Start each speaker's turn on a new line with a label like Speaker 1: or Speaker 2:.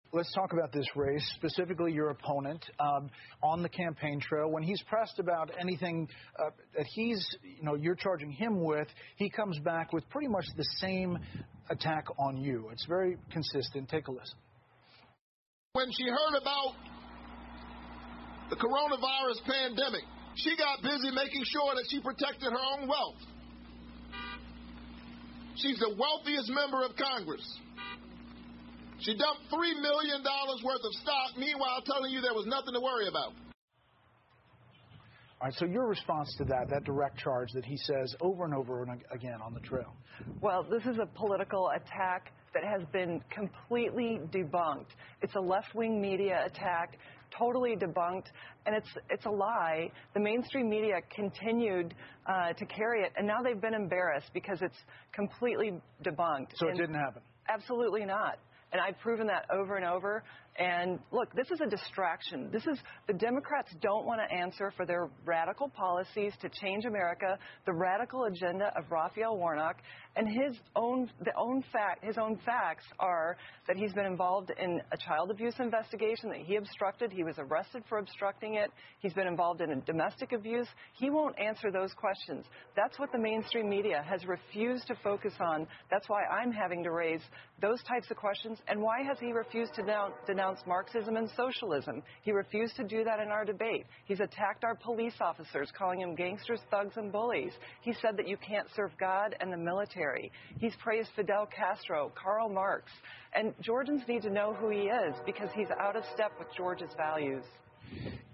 Speaker 1: let's talk about this race, specifically your opponent on the campaign trail. When he's pressed about anything that you're charging him with, he comes back with pretty much the same attack on you. It's very consistent. Take a listen.
Speaker 2: When she heard about the coronavirus pandemic, she got busy making sure that she protected her own wealth. She's the wealthiest member of Congress. She dumped $3 million worth of stock, meanwhile telling you there was nothing to worry about.
Speaker 1: All right, so your response to that direct charge that he says over and over again on the trail?
Speaker 3: Well, this is a political attack that has been completely debunked. It's a left-wing media attack, totally debunked, and it's a lie. The mainstream media continued to carry it, and now they've been embarrassed because it's completely debunked.
Speaker 1: So it didn't happen?
Speaker 3: Absolutely not. And I've proven that over and over. And look, this is a distraction. The Democrats don't want to answer for their radical policies to change America, the radical agenda of Raphael Warnock, and his own facts are that he's been involved in a child abuse investigation that he obstructed. He was arrested for obstructing it. He's been involved in a domestic abuse. He won't answer those questions. That's what the mainstream media has refused to focus on. That's why I'm having to raise those types of questions. And why has he refused to denounce Marxism and socialism? He refused to do that in our debate. He's attacked our police officers, calling them gangsters, thugs, and bullies. He said that you can't serve God and the military. He's praised Fidel Castro, Karl Marx. And Georgians need to know who he is because he's out of step with Georgia's values.